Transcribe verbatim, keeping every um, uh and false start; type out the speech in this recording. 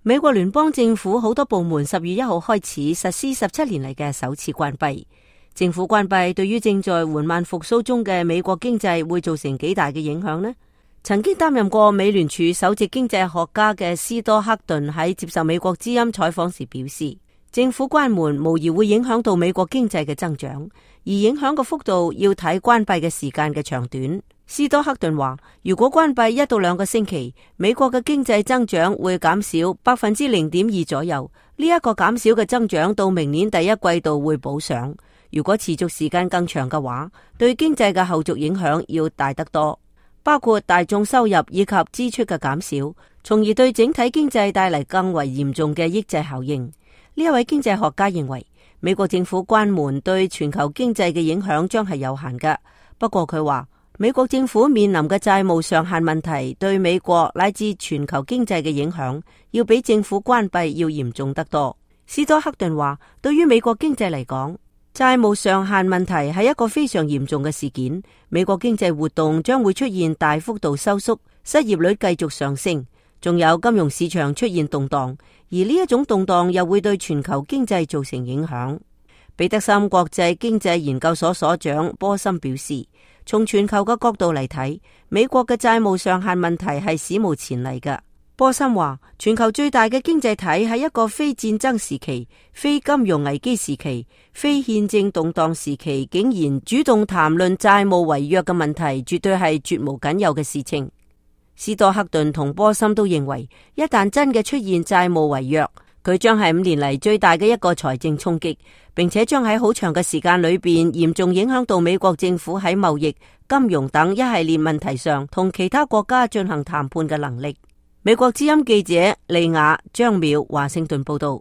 美國聯邦政府好多部門十月一號開始實施十七年嚟嘅首次關閉。政府關閉對於正在緩慢復甦中嘅美國經濟會造成幾大嘅影響呢？曾經擔任過美聯儲首席經濟學家嘅斯多克頓喺接受美國之音採訪時表示，政府關門無疑會影響到美國經濟嘅增長，而影響嘅幅度要睇關閉嘅時間嘅長短。斯多克頓話，如果關閉一到兩個星期，美國嘅經濟增長會減少百分之零點二左右。呢、這、一個減少嘅增長到明年第一季度會補上。如果持續時間更長嘅話，對經濟嘅後續影響要大得多，包括大眾收入以及支出嘅減少，從而對整體經濟帶嚟更為嚴重嘅抑制效應。呢一位經濟學家認為，美國政府關門對全球經濟嘅影響將係有限嘅。不過佢話，美國政府面臨嘅債務上限問題對美國乃至全球經濟嘅影響，要比政府關閉要嚴重得多。斯多克頓話，對於美國經濟嚟講，債務上限問題係一個非常嚴重嘅事件。美國經濟活動將會出現大幅度收縮，失業率繼續上升，仲有金融市場出現動盪，而呢一種動盪又會對全球經濟造成影響。彼得森國際經濟研究所所長波森表示，從全球嘅角度嚟睇，美國嘅債務上限問題係史無前例嘅。波森話，全球最大嘅經濟體喺一個非戰爭時期、非金融危機時期、非憲政動盪時期，竟然主動談論債務違約嘅問題，絕對係絕無僅有嘅事情。斯多克頓同波森都認為，一旦真嘅出現債務違約，佢將係五年嚟最大嘅一個財政衝擊，並且將喺好長嘅時間裏邊嚴重影響到美國政府喺貿易、金融等一系列問題上同其他國家進行談判嘅能力。美國之音記者利亞張淼華盛頓報道。